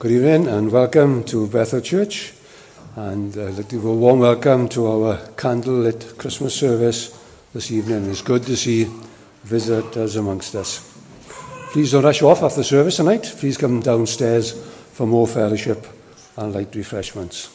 Good evening and welcome to Bethel Church, and I'd like to give a warm welcome to our candlelit Christmas service this evening. It's good to see visitors amongst us. Please don't rush off after service tonight. Please come downstairs for more fellowship and light refreshments.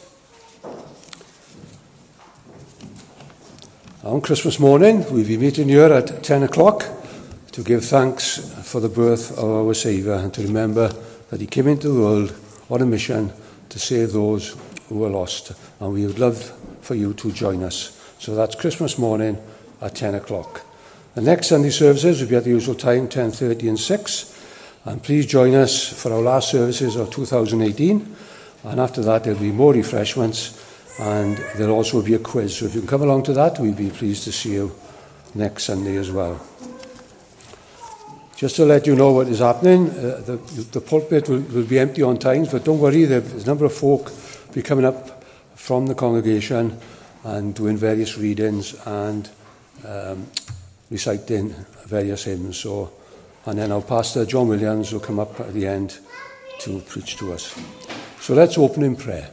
On Christmas morning, we'll be meeting here at 10 o'clock to give thanks for the birth of our Saviour and to remember that he came into the world on a mission to save those who were lost. And we would love for you to join us. So that's Christmas morning at 10 o'clock. The next Sunday services will be at the usual time, 10:30 and 6. And please join us for our last services of 2018. And after that, there'll be more refreshments. And there'll also be a quiz. So if you can come along to that, we'll be pleased to see you next Sunday as well. Just to let you know what is happening, the pulpit will be empty on times, but don't worry, there's a number of folk be coming up from the congregation and doing various readings and reciting various hymns. And then our pastor, John Williams, will come up at the end to preach to us. So let's open in prayer.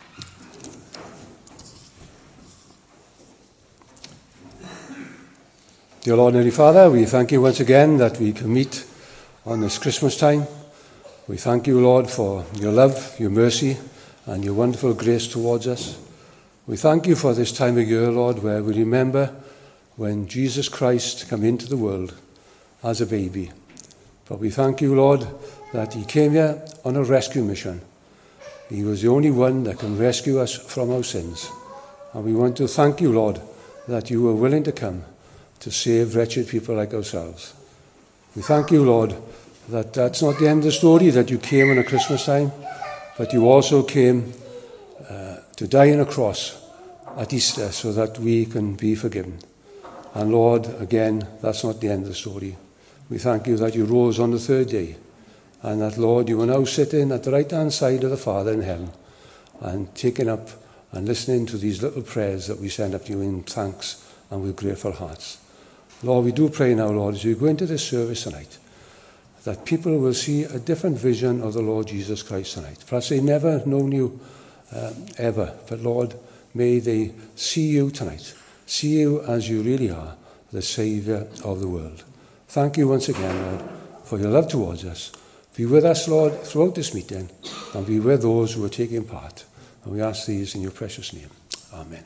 Dear Lord and Heavenly Father, we thank you once again that we can meet on this Christmas time. We thank you, Lord, for your love, your mercy, and your wonderful grace towards us. We thank you for this time of year, Lord, where we remember when Jesus Christ came into the world as a baby. But we thank you, Lord, that he came here on a rescue mission. He was the only one that can rescue us from our sins. And we want to thank you, Lord, that you were willing to come to save wretched people like ourselves. We thank you, Lord, that that's not the end of the story, that you came on a Christmas time, but you also came to die on a cross at Easter so that we can be forgiven. And Lord, again, that's not the end of the story. We thank you that you rose on the third day, and that, Lord, you are now sitting at the right-hand side of the Father in heaven and taking up and listening to these little prayers that we send up to you in thanks and with grateful hearts. Lord, we do pray now, Lord, as you go into this service tonight, that people will see a different vision of the Lord Jesus Christ tonight. Perhaps they've never known you ever, but Lord, may they see you tonight, see you as you really are, the Saviour of the world. Thank you once again, Lord, for your love towards us. Be with us, Lord, throughout this meeting, and be with those who are taking part. And we ask these in your precious name. Amen.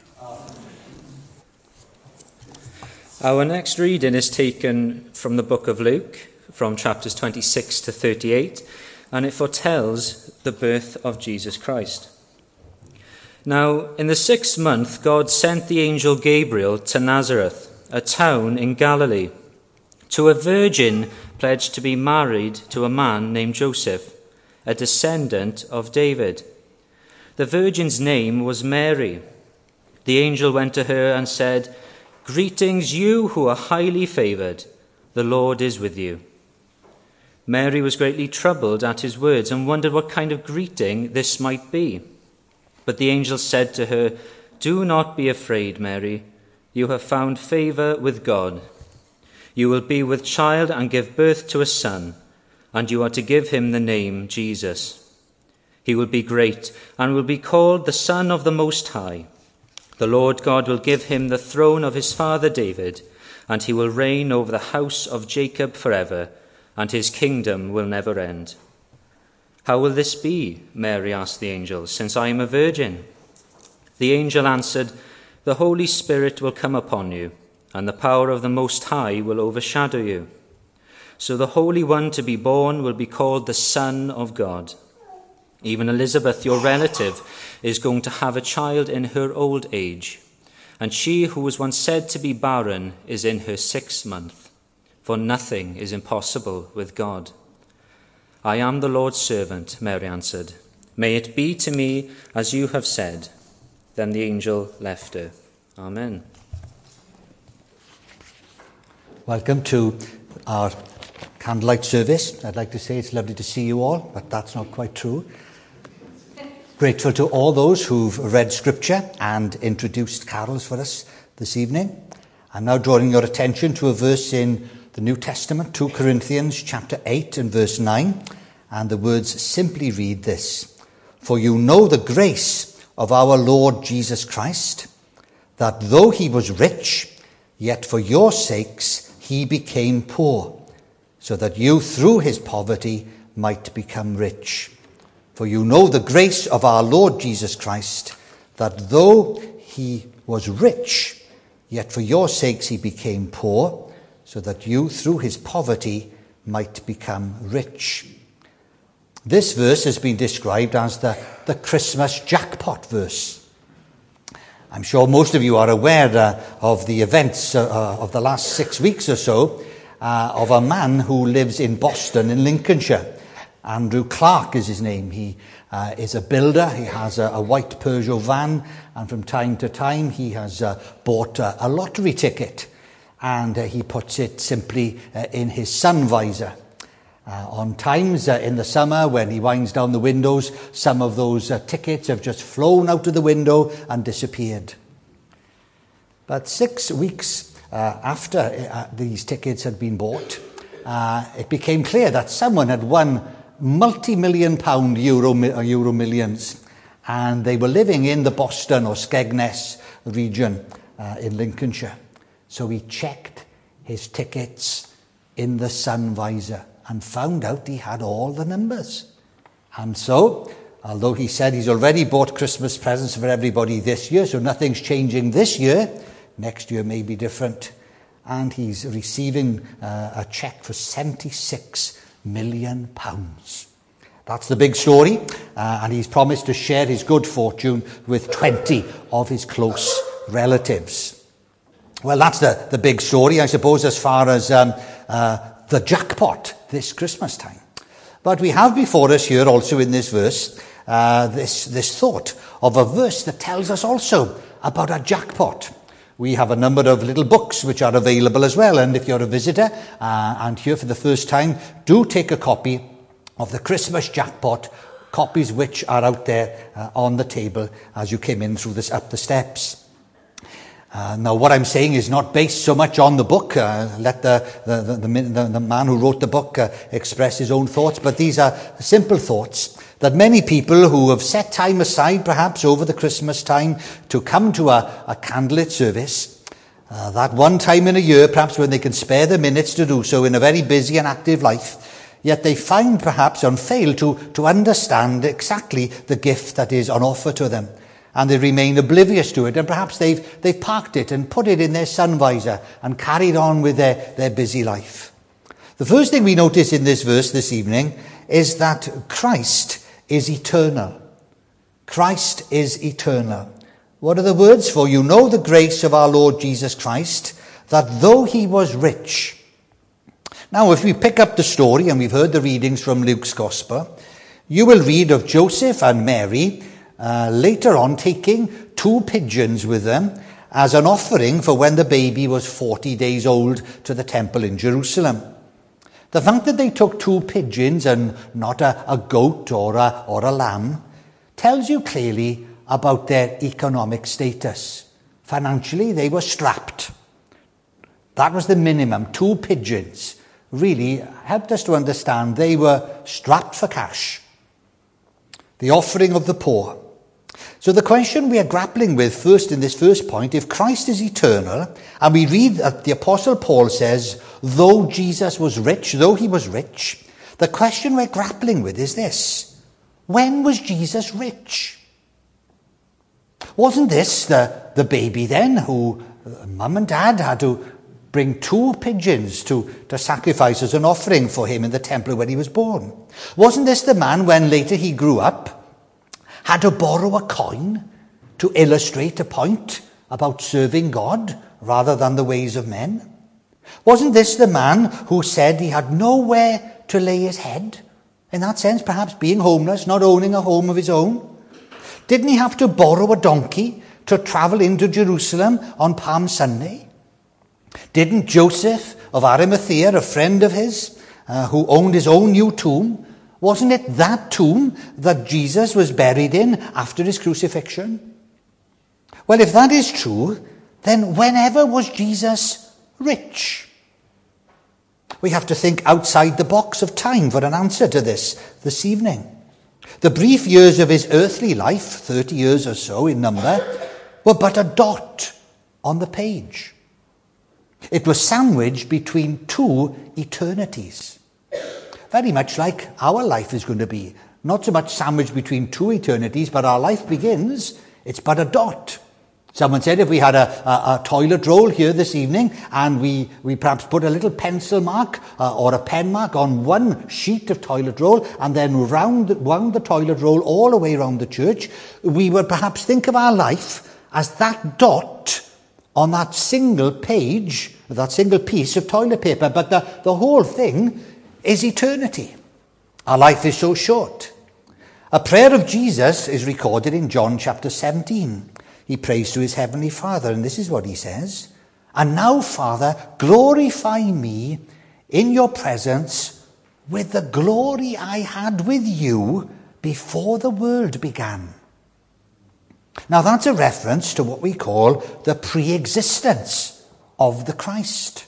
Our next reading is taken from the book of Luke, from chapters 26 to 38, and it foretells the birth of Jesus Christ. Now, in the 6th month, God sent the angel Gabriel to Nazareth, a town in Galilee, to a virgin pledged to be married to a man named Joseph, a descendant of David. The virgin's name was Mary. The angel went to her and said, "Greetings, you who are highly favoured. The Lord is with you." Mary was greatly troubled at his words and wondered what kind of greeting this might be. But the angel said to her, "Do not be afraid, Mary. You have found favour with God. You will be with child and give birth to a son, and you are to give him the name Jesus. He will be great and will be called the Son of the Most High. The Lord God will give him the throne of his father David, and he will reign over the house of Jacob forever, and his kingdom will never end." "How will this be?" Mary asked the angel, "since I am a virgin?" The angel answered, "The Holy Spirit will come upon you, and the power of the Most High will overshadow you. So the Holy One to be born will be called the Son of God. Even Elizabeth, your relative, is going to have a child in her old age, and she who was once said to be barren is in her 6th month, for nothing is impossible with God." "I am the Lord's servant," Mary answered. "May it be to me as you have said." Then the angel left her. Amen. Welcome to our candlelight service. I'd like to say it's lovely to see you all, but that's not quite true. Grateful to all those who've read scripture and introduced carols for us this evening. I'm now drawing your attention to a verse in the New Testament, 2 Corinthians chapter 8 and verse 9. and the words simply read this: "For you know the grace of our Lord Jesus Christ, that though he was rich, yet for your sakes he became poor, so that you through his poverty might become rich. For you know the grace of our Lord Jesus Christ, that though he was rich, yet for your sakes he became poor, so that you through his poverty might become rich." This verse has been described as the Christmas jackpot verse. I'm sure most of you are aware of the events of the last 6 weeks or so of a man who lives in Boston in Lincolnshire. Andrew Clark is his name. He is a builder. He has a white Peugeot van, and from time to time he has bought a lottery ticket, and he puts it simply in his sun visor. On times in the summer when he winds down the windows, some of those tickets have just flown out of the window and disappeared. But 6 weeks after these tickets had been bought, it became clear that someone had won multi-million pound euro millions, and they were living in the Boston or Skegness region in Lincolnshire. So he checked his tickets in the sun visor and found out he had all the numbers. And so, although he said he's already bought Christmas presents for everybody this year, so nothing's changing this year, next year may be different, and he's receiving a cheque for £76 million. That's the big story, and he's promised to share his good fortune with 20 of his close relatives. Well, that's the big story, I suppose, as far as the jackpot this Christmas time. But we have before us here also in this verse, this thought of a verse that tells us also about a jackpot. We have a number of little books which are available as well, and if you're a visitor and here for the first time, do take a copy of the Christmas jackpot, copies which are out there on the table as you came in through up the steps. Now, what I'm saying is not based so much on the book. Let the man who wrote the book express his own thoughts. But these are simple thoughts that many people who have set time aside, perhaps over the Christmas time, to come to a candlelit service, that one time in a year, perhaps when they can spare the minutes to do so in a very busy and active life, yet they find perhaps and fail to understand exactly the gift that is on offer to them. And they remain oblivious to it, and perhaps they've parked it and put it in their sun visor and carried on with their busy life. The first thing we notice in this verse this evening is that Christ is eternal. Christ is eternal. What are the words? "For you know the grace of our Lord Jesus Christ, that though he was rich." Now, if we pick up the story, and we've heard the readings from Luke's Gospel, you will read of Joseph and Mary later on taking 2 pigeons with them as an offering for when the baby was 40 days old to the temple in Jerusalem. The fact that they took 2 pigeons and not a goat or a lamb tells you clearly about their economic status. Financially, they were strapped. That was the minimum. 2 pigeons really helped us to understand they were strapped for cash. The offering of the poor. So the question we are grappling with first in this first point, if Christ is eternal, and we read that the Apostle Paul says, though Jesus was rich, though he was rich, the question we're grappling with is this: when was Jesus rich? Wasn't this the baby then who mum and dad had to bring 2 pigeons to sacrifice as an offering for him in the temple when he was born? Wasn't this the man when later he grew up had to borrow a coin to illustrate a point about serving God rather than the ways of men? Wasn't this the man who said he had nowhere to lay his head? In that sense, perhaps being homeless, not owning a home of his own. Didn't he have to borrow a donkey to travel into Jerusalem on Palm Sunday? Didn't Joseph of Arimathea, a friend of his, who owned his own new tomb, wasn't it that tomb that Jesus was buried in after his crucifixion? Well, if that is true, then whenever was Jesus rich? We have to think outside the box of time for an answer to this evening. The brief years of his earthly life, 30 years or so in number, were but a dot on the page. It was sandwiched between two eternities. Very much like our life is going to be. Not so much sandwiched between two eternities, but our life begins, it's but a dot. Someone said if we had a toilet roll here this evening and we perhaps put a little pencil mark or a pen mark on one sheet of toilet roll and then wound the toilet roll all the way around the church, we would perhaps think of our life as that dot on that single page, that single piece of toilet paper. But the whole thing is eternity. Our life is so short. A prayer of Jesus is recorded in John chapter 17. He prays to his heavenly Father, and this is what he says. And now, Father, glorify me in your presence with the glory I had with you before the world began. Now, that's a reference to what we call the pre-existence of the Christ.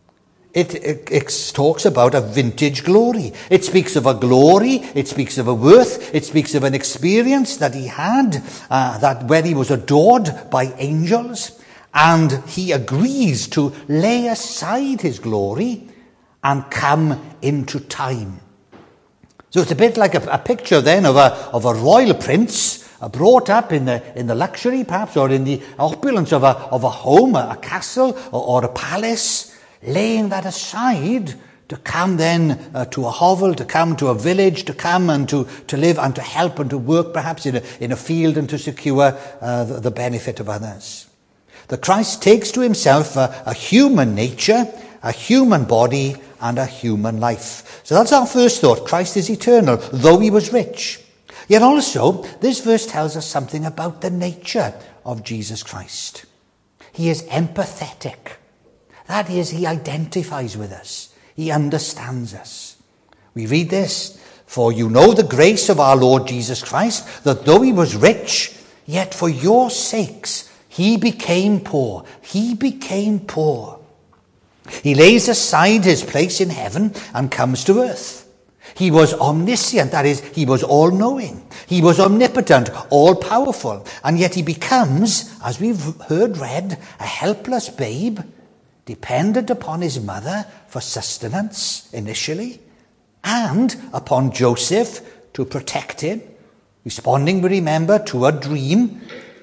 It talks about a vintage glory. It speaks of a glory, it speaks of a worth, it speaks of an experience that he had, that where he was adored by angels, and he agrees to lay aside his glory and come into time. So it's a bit like a picture then of a royal prince brought up in the luxury perhaps, or in the opulence of a home, a castle or a palace, laying that aside to come then to a hovel, to come to a village, to come and to live and to help and to work perhaps in a field and to secure the benefit of others. The Christ takes to himself a human nature, a human body and a human life. So that's our first thought. Christ is eternal, though he was rich. Yet also, this verse tells us something about the nature of Jesus Christ. He is empathetic. That is, he identifies with us. He understands us. We read this, for you know the grace of our Lord Jesus Christ, that though he was rich, yet for your sakes he became poor. He became poor. He lays aside his place in heaven and comes to earth. He was omniscient, that is, he was all-knowing. He was omnipotent, all-powerful. And yet he becomes, as we've heard read, a helpless babe, dependent upon his mother for sustenance initially, and upon Joseph to protect him, responding, we remember, to a dream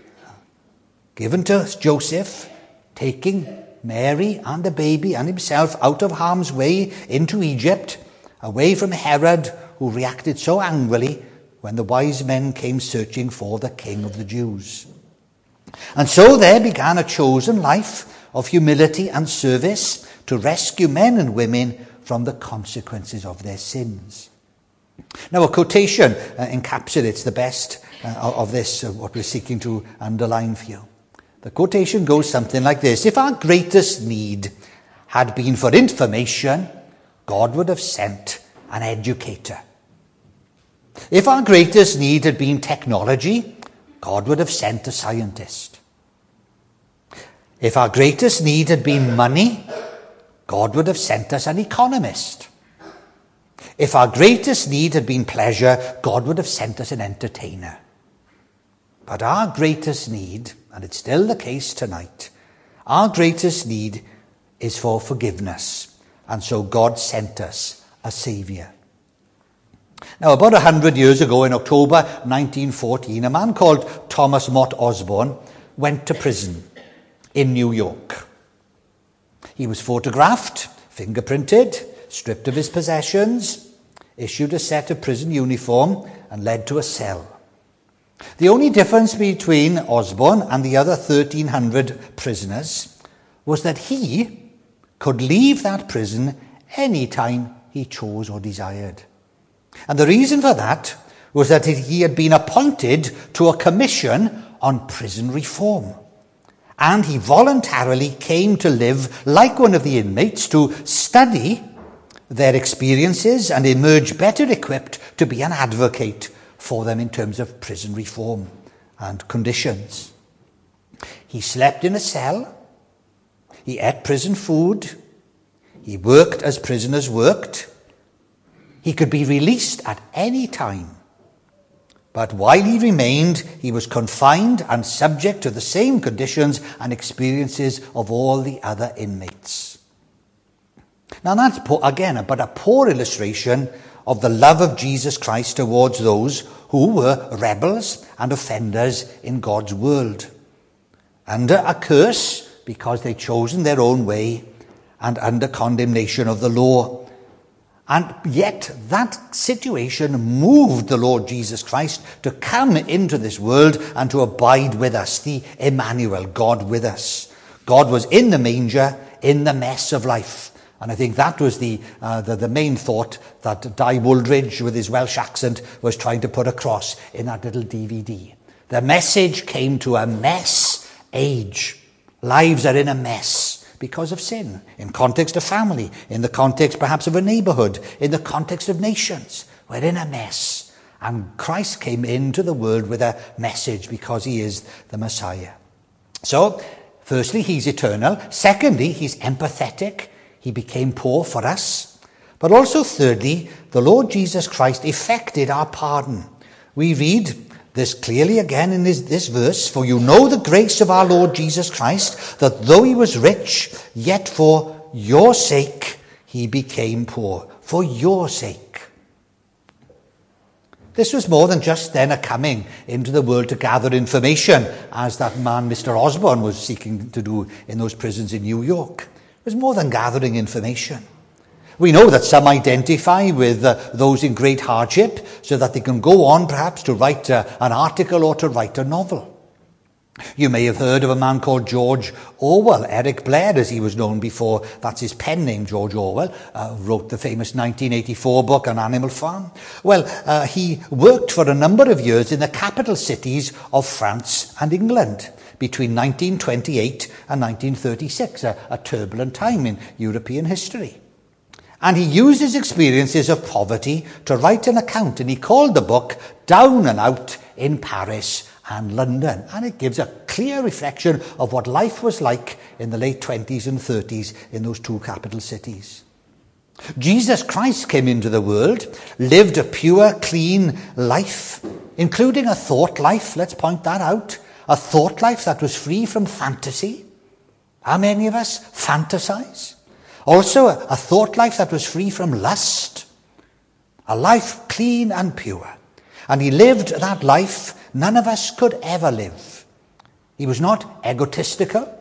given to Joseph, taking Mary and the baby and himself out of harm's way into Egypt, away from Herod, who reacted so angrily when the wise men came searching for the King of the Jews. And so there began a chosen life of humility and service to rescue men and women from the consequences of their sins. Now, a quotation encapsulates the best of this, what we're seeking to underline for you. The quotation goes something like this: if our greatest need had been for information, God would have sent an educator. If our greatest need had been technology, God would have sent a scientist. If our greatest need had been money, God would have sent us an economist. If our greatest need had been pleasure, God would have sent us an entertainer. But our greatest need, and it's still the case tonight, our greatest need is for forgiveness. And so God sent us a saviour. Now, about 100 years ago, in October 1914, a man called Thomas Mott Osborne went to prison in New York. He was photographed, fingerprinted, stripped of his possessions, issued a set of prison uniform, and led to a cell. The only difference between Osborne and the other 1,300 prisoners was that he could leave that prison any time he chose or desired. And the reason for that was that he had been appointed to a commission on prison reform. And he voluntarily came to live like one of the inmates to study their experiences and emerge better equipped to be an advocate for them in terms of prison reform and conditions. He slept in a cell. He ate prison food. He worked as prisoners worked. He could be released at any time. But while he remained, he was confined and subject to the same conditions and experiences of all the other inmates. Now that's, again, but a poor illustration of the love of Jesus Christ towards those who were rebels and offenders in God's world, under a curse because they'd chosen their own way and under condemnation of the law. And yet that situation moved the Lord Jesus Christ to come into this world and to abide with us, the Emmanuel, God with us. God was in the manger, in the mess of life. And I think that was the main thought that Di Wooldridge, with his Welsh accent, was trying to put across in that little DVD. The message came to a mess age. Lives are in a mess because of sin, in context of family, in the context perhaps of a neighborhood, in the context of nations. We're in a mess. And Christ came into the world with a message because he is the Messiah. So, firstly, he's eternal. Secondly, he's empathetic. He became poor for us. But also, thirdly, the Lord Jesus Christ effected our pardon. We read this clearly again in this verse, "For you know the grace of our Lord Jesus Christ, that though he was rich, yet for your sake he became poor." For your sake. This was more than just then a coming into the world to gather information, as that man, Mr. Osborne, was seeking to do in those prisons in New York. It was more than gathering information. We know that some identify with those in great hardship so that they can go on perhaps to write an article or to write a novel. You may have heard of a man called George Orwell, Eric Blair as he was known before. That's his pen name, George Orwell, wrote the famous 1984 book on Animal Farm. Well, he worked for a number of years in the capital cities of France and England between 1928 and 1936, a turbulent time in European history. And he used his experiences of poverty to write an account, and he called the book Down and Out in Paris and London. And it gives a clear reflection of what life was like in the late 20s and 30s in those two capital cities. Jesus Christ came into the world, lived a pure, clean life, including a thought life, let's point that out, a thought life that was free from fantasy. How many of us fantasize? Also, a thought life that was free from lust. A life clean and pure. And he lived that life none of us could ever live. He was not egotistical.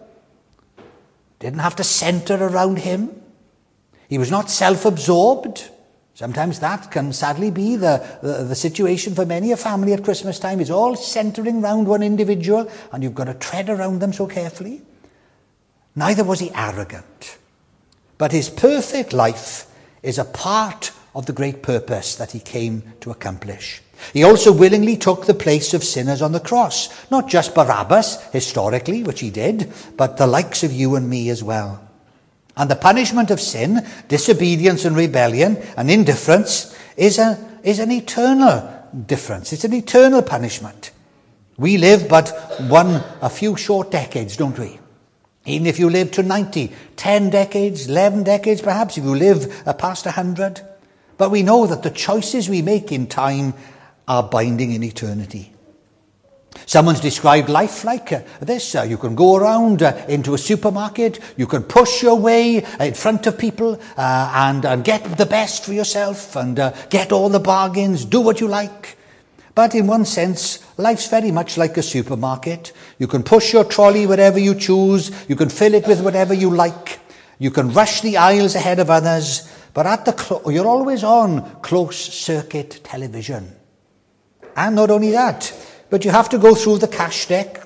Didn't have to center around him. He was not self-absorbed. Sometimes that can sadly be the situation for many a family at Christmas time. It's all centering around one individual, and you've got to tread around them so carefully. Neither was he arrogant. But his perfect life is a part of the great purpose that he came to accomplish. He also willingly took the place of sinners on the cross. Not just Barabbas, historically, which he did, but the likes of you and me as well. And the punishment of sin, disobedience and rebellion and indifference is an eternal difference. It's an eternal punishment. We live but a few short decades, don't we? Even if you live to 90, 10 decades, 11 decades perhaps, if you live past 100. But we know that the choices we make in time are binding in eternity. Someone's described life like this. You can go around into a supermarket. You can push your way in front of people and get the best for yourself and get all the bargains, do what you like. But in one sense, life's very much like a supermarket. You can push your trolley wherever you choose. You can fill it with whatever you like. You can rush the aisles ahead of others. But you're always on closed-circuit television. And not only that, but you have to go through the cash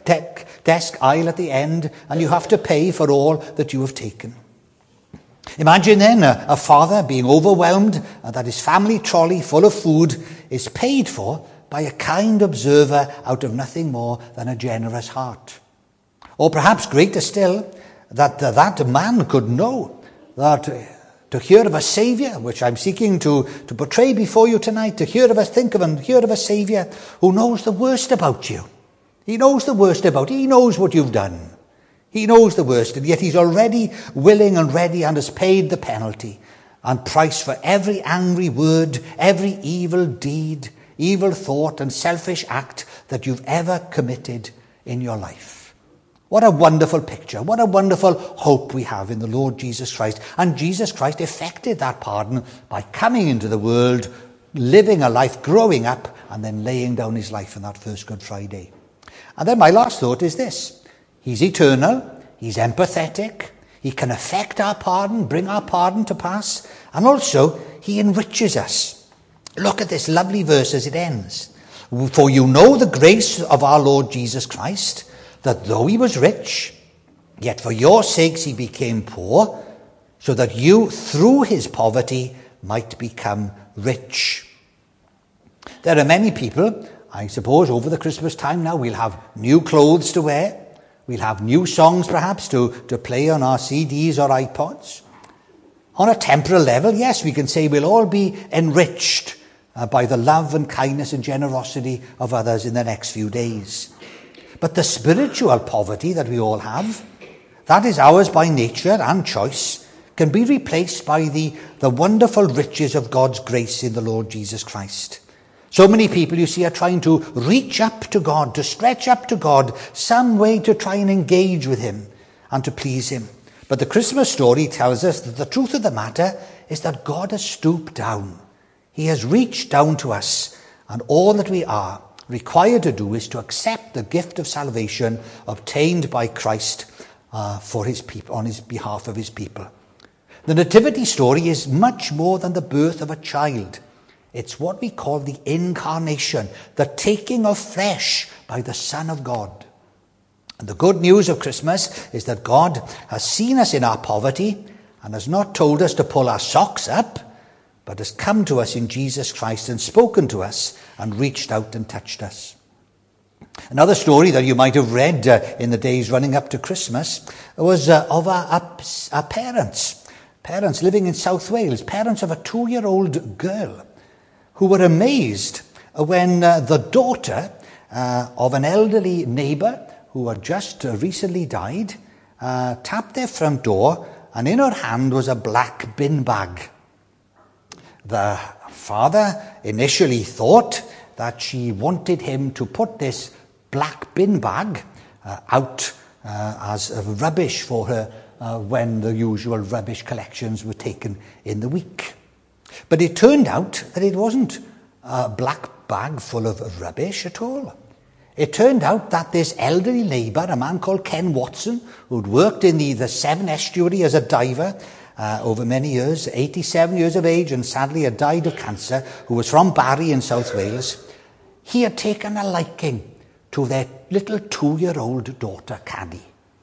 desk aisle at the end, and you have to pay for all that you have taken. Imagine then a father being overwhelmed that his family trolley full of food is paid for by a kind observer out of nothing more than a generous heart. Or perhaps greater still, that man could know that to hear of a Saviour, which I'm seeking to portray before you tonight, to hear of a Saviour who knows the worst about you. He knows the worst about you. He knows what you've done. He knows the worst, and yet he's already willing and ready and has paid the penalty and price for every angry word, every evil deed, evil thought and selfish act that you've ever committed in your life. What a wonderful picture. What a wonderful hope we have in the Lord Jesus Christ. And Jesus Christ effected that pardon by coming into the world, living a life, growing up, and then laying down his life on that first Good Friday. And then my last thought is this. He's eternal. He's empathetic. He can effect our pardon, bring our pardon to pass. And also, he enriches us. Look at this lovely verse as it ends. For you know the grace of our Lord Jesus Christ, that though he was rich, yet for your sakes he became poor, so that you through his poverty might become rich. There are many people, I suppose, over the Christmas time now, we'll have new clothes to wear. We'll have new songs perhaps to play on our CDs or iPods. On a temporal level, yes, we can say we'll all be enriched by the love and kindness and generosity of others in the next few days. But the spiritual poverty that we all have, that is ours by nature and choice, can be replaced by the wonderful riches of God's grace in the Lord Jesus Christ. So many people, you see, are trying to reach up to God, to stretch up to God, some way to try and engage with him and to please him. But the Christmas story tells us that the truth of the matter is that God has stooped down. He has reached down to us, and all that we are required to do is to accept the gift of salvation obtained by Christ for his people, on his behalf of his people. The nativity story is much more than the birth of a child. It's what we call the incarnation, the taking of flesh by the Son of God. And the good news of Christmas is that God has seen us in our poverty and has not told us to pull our socks up, but has come to us in Jesus Christ and spoken to us and reached out and touched us. Another story that you might have read in the days running up to Christmas was of our parents living in South Wales, parents of a 2-year-old girl, who were amazed when the daughter of an elderly neighbour who had just recently died tapped their front door, and in her hand was a black bin bag. The father initially thought that she wanted him to put this black bin bag out as rubbish for her when the usual rubbish collections were taken in the week. But it turned out that it wasn't a black bag full of rubbish at all. It turned out that this elderly neighbour, a man called Ken Watson, who'd worked in the Severn Estuary as a diver over many years, 87 years of age, and sadly had died of cancer, who was from Barry in South Wales, he had taken a liking to their little 2-year-old daughter, Caddy.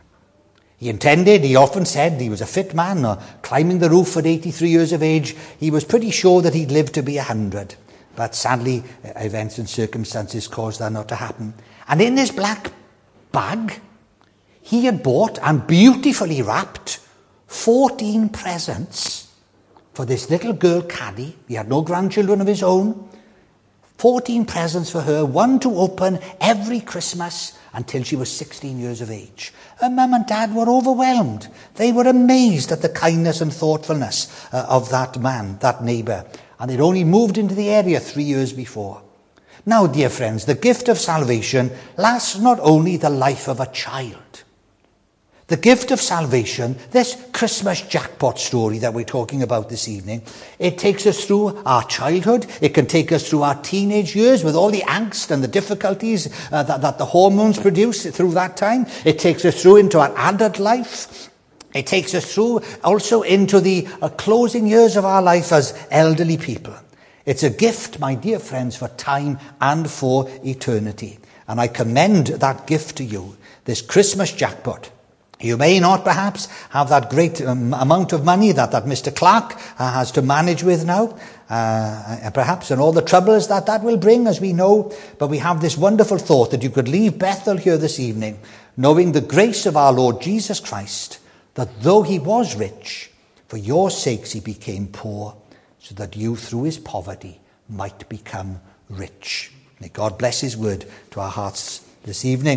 He often said he was a fit man, climbing the roof at 83 years of age. He was pretty sure that he'd live to be 100. But sadly, events and circumstances caused that not to happen. And in this black bag, he had bought and beautifully wrapped 14 presents for this little girl, Caddy. He had no grandchildren of his own. 14 presents for her, one to open every Christmas until she was 16 years of age. Her mum and dad were overwhelmed. They were amazed at the kindness and thoughtfulness of that man, that neighbour. And they'd only moved into the area 3 years before. Now, dear friends, the gift of salvation lasts not only the life of a child. The gift of salvation, this Christmas jackpot story that we're talking about this evening, it takes us through our childhood. It can take us through our teenage years with all the angst and the difficulties that the hormones produce through that time. It takes us through into our adult life. It takes us through also into the closing years of our life as elderly people. It's a gift, my dear friends, for time and for eternity. And I commend that gift to you, this Christmas jackpot. You may not perhaps have that great amount of money that Mr. Clark has to manage with now, perhaps, and all the troubles that will bring, as we know. But we have this wonderful thought that you could leave Bethel here this evening, knowing the grace of our Lord Jesus Christ, that though he was rich, for your sakes he became poor, so that you through his poverty might become rich. May God bless his word to our hearts this evening.